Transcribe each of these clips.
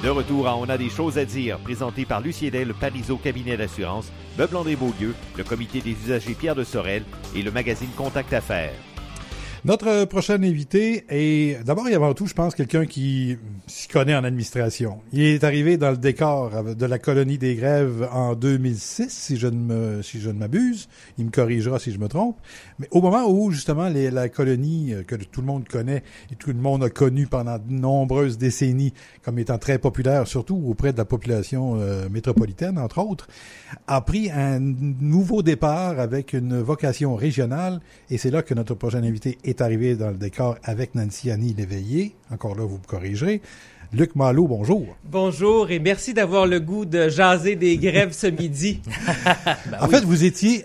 De retour à On a des choses à dire, présenté par Lucie Edel, le Parizeau Cabinet d'assurance, Meubles André Beaulieu, le Comité des usagers Pierre de Sorel et le magazine Contact Affaires. Notre prochain invité est, d'abord et avant tout, je pense, quelqu'un qui s'y connaît en administration. Il est arrivé dans le décor de la colonie des grèves en 2006, si je ne m'abuse. Il me corrigera si je me trompe. Mais au moment où, justement, la colonie que tout le monde connaît et tout le monde a connu pendant de nombreuses décennies comme étant très populaire, surtout auprès de la population métropolitaine, entre autres, a pris un nouveau départ avec une vocation régionale. Et c'est là que notre prochain invité est arrivé dans le décor avec Nancy Annie Léveillé. Encore là, vous me corrigerez. Luc Malo, bonjour. Bonjour et merci d'avoir le goût de jaser des grèves ce midi. En fait, vous étiez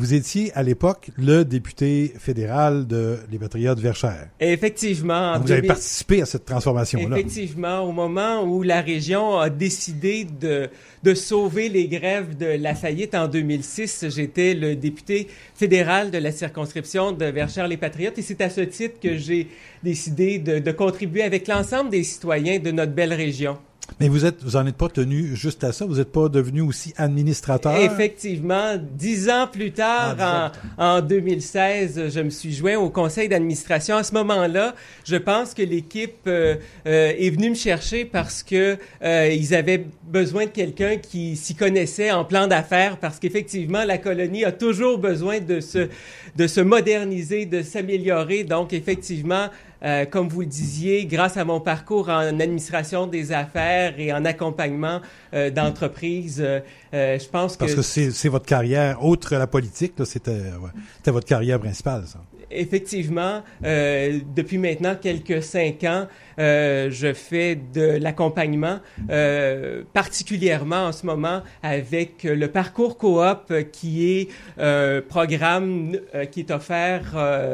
à l'époque le député fédéral les Patriotes Verchères. Effectivement. Donc, vous avez participé à cette transformation-là. Effectivement, au moment où la région a décidé de sauver les grèves de la faillite en 2006, j'étais le député fédéral de la circonscription de Verchères-les-Patriotes et c'est à ce titre que j'ai décidé de contribuer avec l'ensemble des citoyens de notre belle région. Mais vous en êtes pas tenu juste à ça, vous n'êtes pas devenu aussi administrateur? Effectivement, 10 ans plus tard, en 2016, je me suis joint au conseil d'administration. À ce moment-là, je pense que l'équipe est venue me chercher parce que ils avaient besoin de quelqu'un qui s'y connaissait en plan d'affaires, parce qu'effectivement, la colonie a toujours besoin de se moderniser, de s'améliorer. Donc, effectivement, comme vous le disiez, grâce à mon parcours en administration des affaires et en accompagnement d'entreprises, je pense que... Parce que c'est votre carrière, outre la politique, là, c'était votre carrière principale, ça. Effectivement, depuis maintenant quelques 5 ans, je fais de l'accompagnement, particulièrement en ce moment avec le parcours coop qui est un programme qui est offert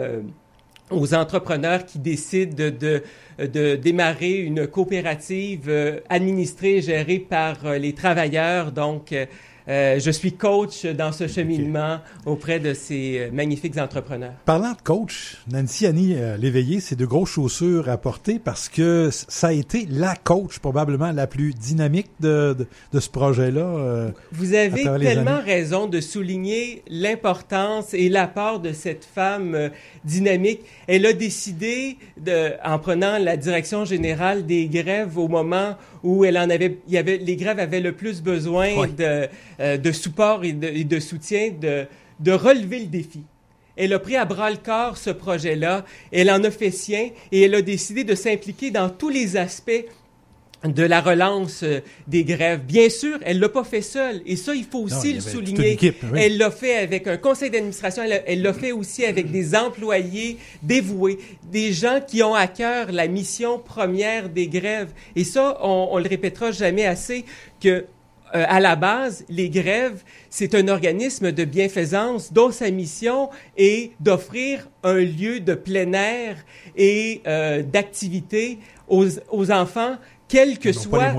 aux entrepreneurs qui décident de démarrer une coopérative administrée et gérée par les travailleurs. Donc, je suis coach dans ce cheminement auprès de ces magnifiques entrepreneurs. Parlant de coach, Nancy Annie Léveillé, c'est de grosses chaussures à porter parce que ça a été la coach probablement la plus dynamique de ce projet-là. Vous avez tellement raison de souligner l'importance et l'apport de cette femme dynamique. Elle a décidé, en prenant la direction générale des grèves au moment où les grèves avaient le plus besoin de support et de soutien, de relever le défi. Elle a pris à bras-le-corps ce projet-là, elle en a fait sien et elle a décidé de s'impliquer dans tous les aspects de la relance des grèves. Bien sûr, elle l'a pas fait seule, et ça, il faut aussi le souligner. Équipe, oui. Elle l'a fait avec un conseil d'administration, elle l'a fait aussi avec des employés dévoués, des gens qui ont à cœur la mission première des grèves. Et ça, on le répétera jamais assez, que à la base, les grèves, c'est un organisme de bienfaisance dont sa mission est d'offrir un lieu de plein air et d'activité aux enfants, quelles que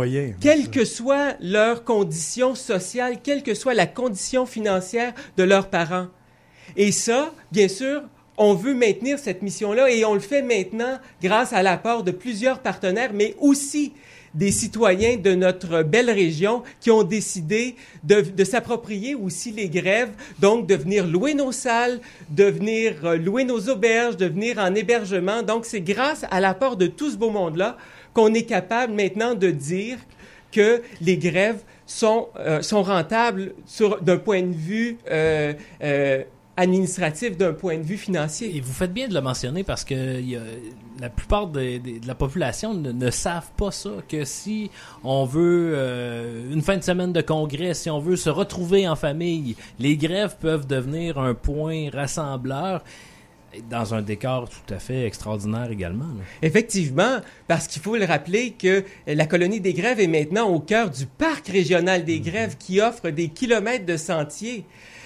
soient leurs conditions sociales, quelle que soit la condition financière de leurs parents. Et ça, bien sûr, on veut maintenir cette mission-là et on le fait maintenant grâce à l'apport de plusieurs partenaires, mais aussi des citoyens de notre belle région qui ont décidé de s'approprier aussi les grèves, donc de venir louer nos salles, de venir louer nos auberges, de venir en hébergement. Donc, c'est grâce à l'apport de tout ce beau monde-là qu'on est capable maintenant de dire que les grèves sont rentables d'un point de vue administratif, d'un point de vue financier. Et vous faites bien de le mentionner parce que la plupart de la population ne savent pas ça, que si on veut une fin de semaine de congrès, si on veut se retrouver en famille, les grèves peuvent devenir un point rassembleur dans un décor tout à fait extraordinaire également. Là. Effectivement, parce qu'il faut le rappeler que la colonie des grèves est maintenant au cœur du parc régional des grèves qui offre des kilomètres de sentiers.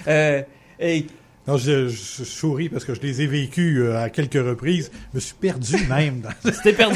Non, je souris parce que je les ai vécus à quelques reprises. Je me suis perdu même. C'était perdu.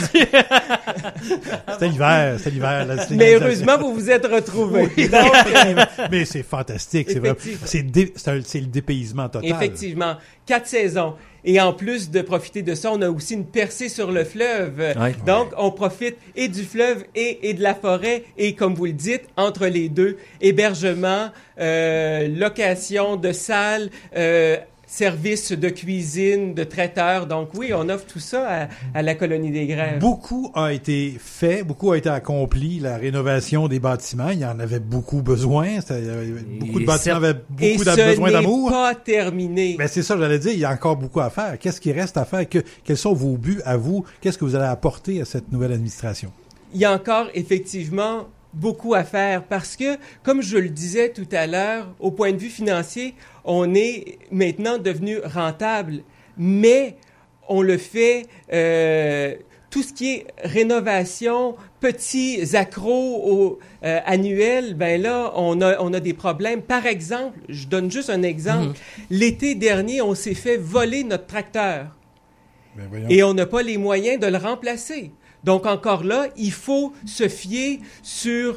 C'était l'hiver. Là, mais heureusement, vous vous êtes retrouvés. Oui, mais c'est fantastique. C'est vrai. C'est le dépaysement total. Effectivement. 4 saisons. Et en plus de profiter de ça, on a aussi une percée sur le fleuve. Ouais. Donc, on profite et du fleuve et de la forêt. Et comme vous le dites, entre les deux, hébergement, location de salles, services de cuisine, de traiteurs. Donc oui, on offre tout ça à la colonie des Grèves. Beaucoup a été fait, beaucoup a été accompli, la rénovation des bâtiments. Il y en avait beaucoup besoin. Beaucoup de bâtiments avaient beaucoup besoin d'amour. Et ce n'est pas terminé. Mais c'est ça, j'allais dire, il y a encore beaucoup à faire. Qu'est-ce qui reste à faire? Quels sont vos buts à vous? Qu'est-ce que vous allez apporter à cette nouvelle administration? Il y a encore effectivement beaucoup à faire parce que, comme je le disais tout à l'heure, au point de vue financier, on est maintenant devenu rentable, mais on le fait, tout ce qui est rénovation, petits accros annuels, ben là, on a des problèmes. Par exemple, je donne juste un exemple, l'été dernier, on s'est fait voler notre tracteur et on n'a pas les moyens de le remplacer. Donc, encore là, il faut se fier sur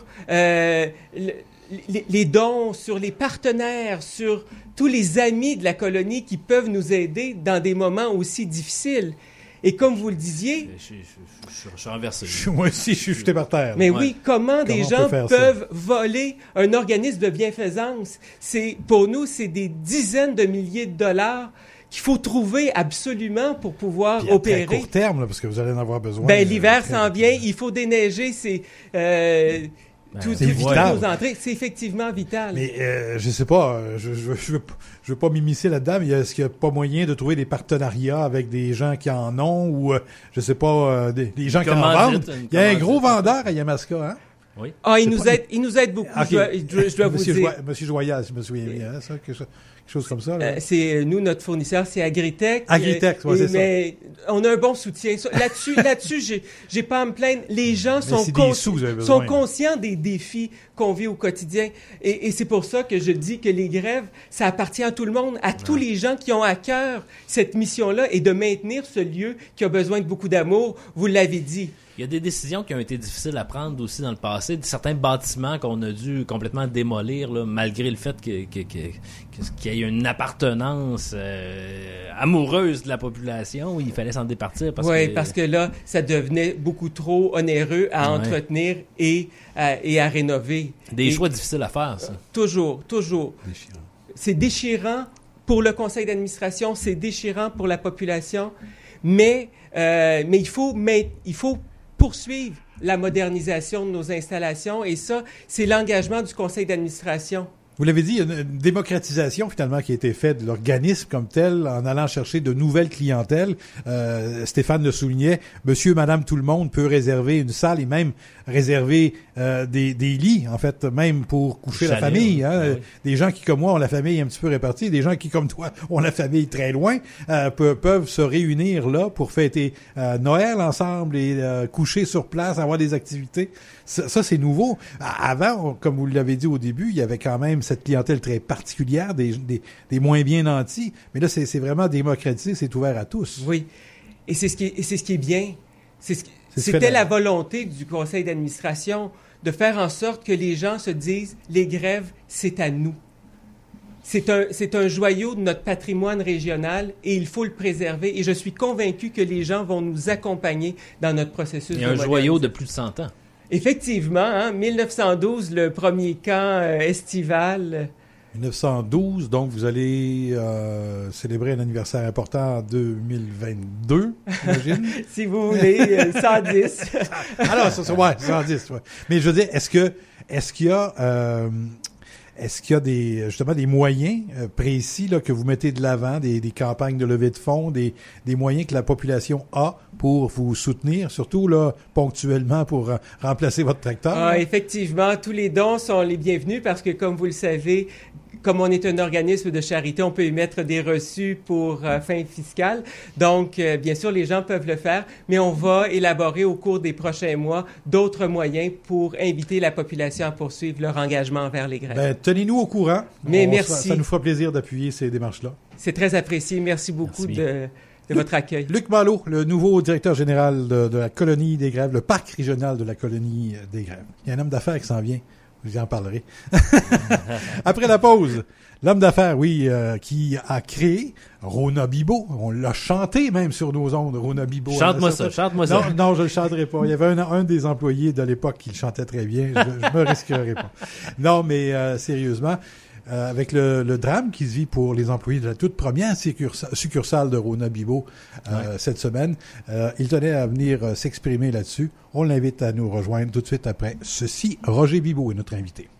les dons, sur les partenaires, sur tous les amis de la colonie qui peuvent nous aider dans des moments aussi difficiles. Et comme vous le disiez... Je suis renversé. Moi aussi, je suis jeté par terre. Mais oui, comment des gens peuvent ça? Voler un organisme de bienfaisance? Pour nous, c'est des dizaines de milliers de dollars qu'il faut trouver absolument pour pouvoir opérer. À court terme, là, parce que vous allez en avoir besoin. Ben, l'hiver s'en vient, il faut déneiger, c'est vital. Nos entrées, c'est effectivement vital. Mais je sais pas, je veux pas m'immiscer là-dedans, mais est-ce qu'il n'y a pas moyen de trouver des partenariats avec des gens qui en ont ou je sais pas, des gens qui en vendent? Il y a un gros vendeur à Yamaska, hein? Oui. Ah, il nous aide beaucoup, okay. je dois vous dire. Monsieur Joyal, si je me souviens bien, ça, quelque chose comme ça. Là. C'est nous, notre fournisseur, c'est Agritech. Agritech, oui, c'est ça. Mais on a un bon soutien. Là-dessus, j'ai pas à me plaindre. Les gens sont conscients des défis qu'on vit au quotidien. Et c'est pour ça que je dis que les grèves, ça appartient à tout le monde, à tous les gens qui ont à cœur cette mission-là et de maintenir ce lieu qui a besoin de beaucoup d'amour. Vous l'avez dit. Il y a des décisions qui ont été difficiles à prendre aussi dans le passé, certains bâtiments qu'on a dû complètement démolir, là, malgré le fait qu'il y ait une appartenance amoureuse de la population. Il fallait s'en départir. Parce que là, ça devenait beaucoup trop onéreux à entretenir et à rénover. Des choix difficiles à faire, ça. Toujours. Déchirant. C'est déchirant pour le conseil d'administration, c'est déchirant pour la population, mais il faut poursuivre la modernisation de nos installations et ça, c'est l'engagement du conseil d'administration. Vous l'avez dit, il y a une démocratisation finalement qui a été faite de l'organisme comme tel en allant chercher de nouvelles clientèles. Stéphane le soulignait, monsieur, madame, tout le monde peut réserver une salle et même réserver des lits, en fait, même pour coucher la famille. Hein. Oui. Des gens qui, comme moi, ont la famille un petit peu répartie, des gens qui, comme toi, ont la famille très loin, peuvent se réunir là pour fêter Noël ensemble et coucher sur place, avoir des activités. Ça, c'est nouveau. Avant, comme vous l'avez dit au début, il y avait quand même cette clientèle très particulière, des moins bien nantis. Mais là, c'est vraiment démocratisé, c'est ouvert à tous. Oui. Et c'est ce qui est bien. C'était la volonté du conseil d'administration de faire en sorte que les gens se disent « les grèves, c'est à nous ». C'est un joyau de notre patrimoine régional et il faut le préserver. Et je suis convaincu que les gens vont nous accompagner dans notre processus de modernisation. Il y a un joyau de plus de 100 ans. Effectivement, 1912, le premier camp estival. 1912, donc vous allez célébrer un anniversaire important en 2022, j'imagine. Si vous voulez, 110. Alors, ça, 110. Ouais. Mais je veux dire, est-ce qu'il y a des moyens précis là, que vous mettez de l'avant, des campagnes de levée de fonds, des moyens que la population a pour vous soutenir, surtout là ponctuellement pour remplacer votre tracteur? Effectivement, tous les dons sont les bienvenus parce que, comme vous le savez, comme on est un organisme de charité, on peut émettre des reçus pour fin fiscale. Donc, bien sûr, les gens peuvent le faire, mais on va élaborer au cours des prochains mois d'autres moyens pour inviter la population à poursuivre leur engagement envers les grèves. Tenez-nous au courant. Merci. Ça nous fera plaisir d'appuyer ces démarches-là. C'est très apprécié. Merci beaucoup de votre accueil. Luc Malo, le nouveau directeur général de la colonie des Grèves, le parc régional de la colonie des Grèves. Il y a un homme d'affaires qui s'en vient. j'en parlerai. Après la pause, l'homme d'affaires, qui a créé Rona Bibo. On l'a chanté même sur nos ondes, Rona Bibo. Chante-moi ça. Non, je le chanterai pas. Il y avait un des employés de l'époque qui le chantait très bien. Je me risquerai pas. Non, mais sérieusement, avec le drame qui se vit pour les employés de la toute première succursale de Rona Bibo cette semaine, il tenait à venir s'exprimer là-dessus. On l'invite à nous rejoindre tout de suite après ceci. Roger Bibo est notre invité.